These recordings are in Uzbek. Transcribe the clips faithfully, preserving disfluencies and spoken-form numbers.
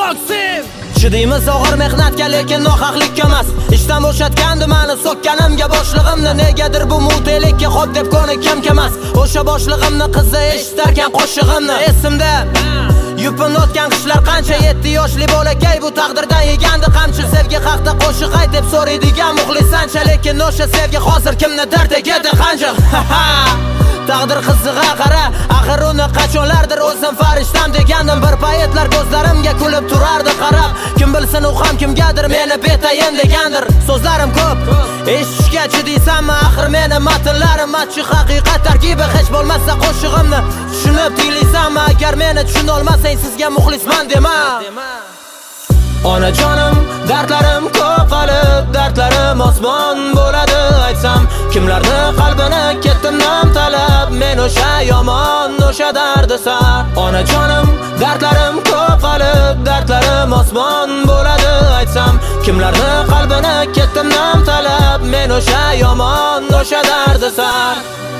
Maksim Chidaymiz og'ir mehnatga, lekin nohaqlikka emas. Ishdan bo'shatgandi meni so'kkanimga boshlig'imni. Negadir bu mutelikka xo'p deb ko'nikkim emas. O'sha boshlig'imni qizi eshitarkan qo'shig'imni. Esimda yupun o'tgan qishlar qancha. Yetti yoshli bolakay bu taqdirdan yegandi qamchi. Sevgi haqda qo'shiq ayt deb so'raydigan muxlisancha, lekin o'sha sevgi hozir kimnidir tegadi qanjiq. Taqdir qizig'a qara, axir uni qachonlardir o'zim farishtam degandim. Bir paytlar ko'zlarimga kulib turardi qarab. Kim bilsin u ham kimgadir meni betayin degandir. So'zlarim ko'p, eshitishga chidaysanmi? Axir meni matnlarim matchi haqiqat tarkibi. Hech bo'lmasa qo'shig'imni tushunib tinglaysanmi? Agar meni tushuna olmasang sizga muxlisman dema. Onajonim, dardlarim ko'p qolib, dardlarim osmon bo'ladi aytsam. Kimlarni qalbini ketdimdan talab, men o'sha yomon, o'sha dardisar. Onajonim, dardlarim ko'p qolib, dardlarim osmon bo'ladi aytsam. Kimlarni qalbini ketdimdan talab, men o'sha yomon, o'sha dardisar.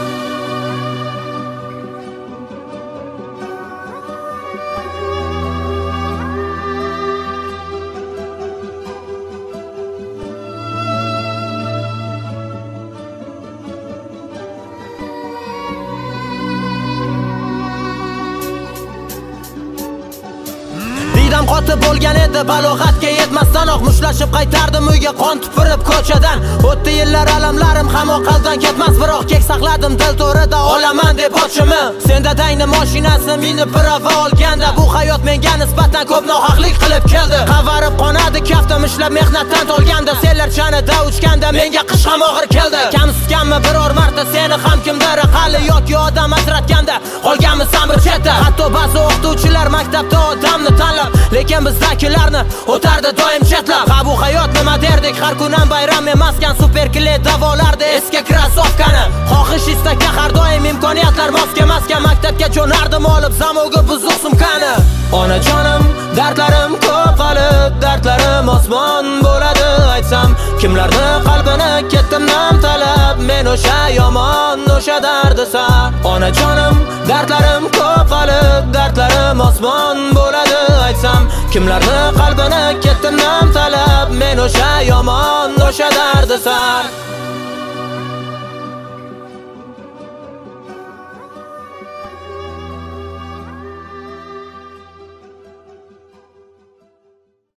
Didam qotib bo'lgan edi, balog'atga yetmasdanoq mushtlashib qaytardim uyga qon tupurib ko'chadan. O'tdi yillar alamlarim ham oqaldan ketmas, biroq kek saqladim dil to'rida olaman deb ochimni. Sen dadangni mashinasi minib birava olganda, bu hayot menga nisbatan ko'p nohaqlik qilib keldi. Qavarib qonadi kaftim ishlab mehnatdan to'lganda, senlar chanida uchganda menga qish ham og'ir keldi. Kamsitganmi biror marta seni ham kimdir aqalli yoki odam ajratganda, qolganmisan bir chetda. Hatto ba'zi o'qituvchilar maktabda odamni tanlab, lekin bizdagilarni o'tardi doim chetlab. Ha bu hayot nima derdik, har kunam bayram emaskan. Super klet davolarda eski krasovkani. Xohish istakka har doim imkoniyatlar mos kemaskan. Maktabga jo'nardim olib zamoga buzuq sumkani. Onajonim, dardlarim ko'p qolib, dardlarim osmon bo'ladi aytsam. Kimlarni qalbini ketdimdan talab, men o'sha yomon, o'sha dardisar. Onajonim, dardlarim ko'p qolib, dardlarim osmon bo'ladi aytsam. Kimlarni qalbini ketdimdan talab, men o'sha yomon, o'sha dardisar.